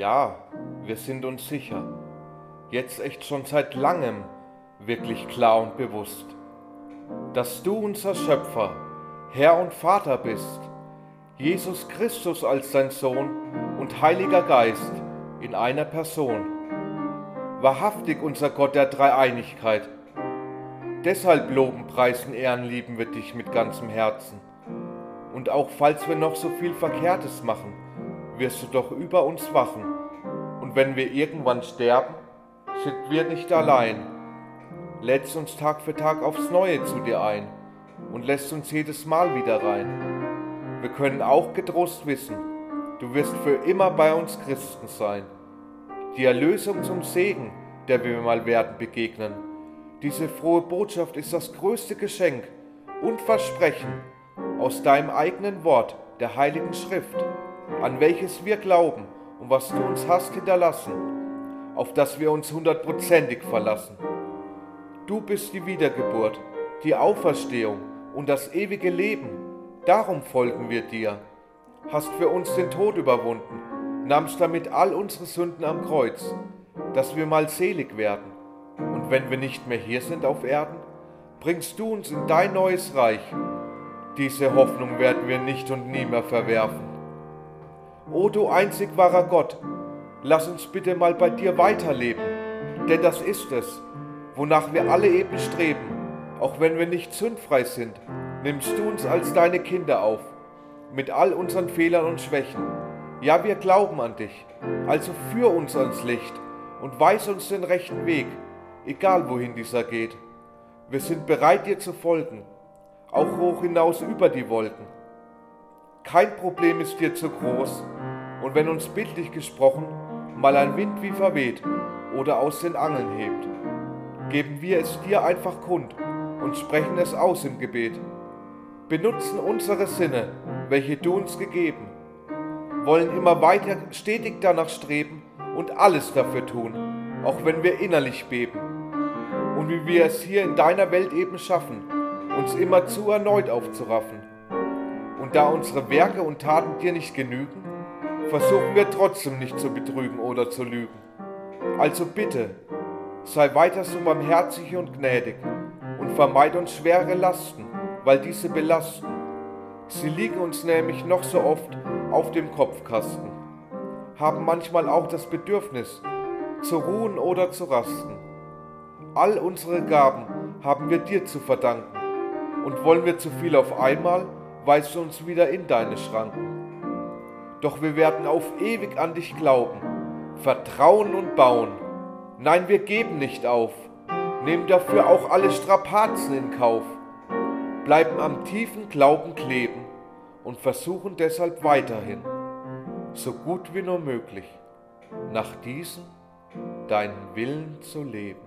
Ja, wir sind uns sicher, jetzt echt schon seit langem wirklich klar und bewusst, dass du unser Schöpfer, Herr und Vater bist, Jesus Christus als dein Sohn und Heiliger Geist in einer Person. Wahrhaftig unser Gott der Dreieinigkeit. Deshalb loben, preisen, ehren, lieben wir dich mit ganzem Herzen. Und auch falls wir noch so viel Verkehrtes machen, wirst du doch über uns wachen. Und wenn wir irgendwann sterben, sind wir nicht allein. Lädst uns Tag für Tag aufs Neue zu dir ein und lässt uns jedes Mal wieder rein. Wir können auch getrost wissen, du wirst für immer bei uns Christen sein. Die Erlösung zum Segen, der wir mal werden begegnen. Diese frohe Botschaft ist das größte Geschenk und Versprechen aus deinem eigenen Wort, der Heiligen Schrift, an welches wir glauben und was du uns hast hinterlassen, auf das wir uns 100%ig verlassen. Du bist die Wiedergeburt, die Auferstehung und das ewige Leben, darum folgen wir dir. Hast für uns den Tod überwunden, nahmst damit all unsere Sünden am Kreuz, dass wir mal selig werden. Und wenn wir nicht mehr hier sind auf Erden, bringst du uns in dein neues Reich. Diese Hoffnung werden wir nicht und nie mehr verwerfen. O du einzig wahrer Gott, lass uns bitte mal bei dir weiterleben, denn das ist es, wonach wir alle eben streben. Auch wenn wir nicht sündfrei sind, nimmst du uns als deine Kinder auf, mit all unseren Fehlern und Schwächen. Ja, wir glauben an dich, also führ uns ans Licht und weis uns den rechten Weg, egal wohin dieser geht. Wir sind bereit, dir zu folgen, auch hoch hinaus über die Wolken. Kein Problem ist dir zu groß, und wenn uns bildlich gesprochen mal ein Wind wie verweht oder aus den Angeln hebt, geben wir es dir einfach kund und sprechen es aus im Gebet. Benutzen unsere Sinne, welche du uns gegeben, wollen immer weiter stetig danach streben und alles dafür tun, auch wenn wir innerlich beben. Und wie wir es hier in deiner Welt eben schaffen, uns immerzu erneut aufzuraffen. Und da unsere Werke und Taten dir nicht genügen, versuchen wir trotzdem nicht zu betrügen oder zu lügen. Also bitte, sei weiter so barmherzig und gnädig und vermeid uns schwere Lasten, weil diese belasten. Sie liegen uns nämlich noch so oft auf dem Kopfkasten, haben manchmal auch das Bedürfnis, zu ruhen oder zu rasten. All unsere Gaben haben wir dir zu verdanken, und wollen wir zu viel auf einmal, weist du uns wieder in deine Schranken. Doch wir werden auf ewig an dich glauben, vertrauen und bauen. Nein, wir geben nicht auf, nehmen dafür auch alle Strapazen in Kauf, bleiben am tiefen Glauben kleben und versuchen deshalb weiterhin, so gut wie nur möglich, nach diesem deinen Willen zu leben.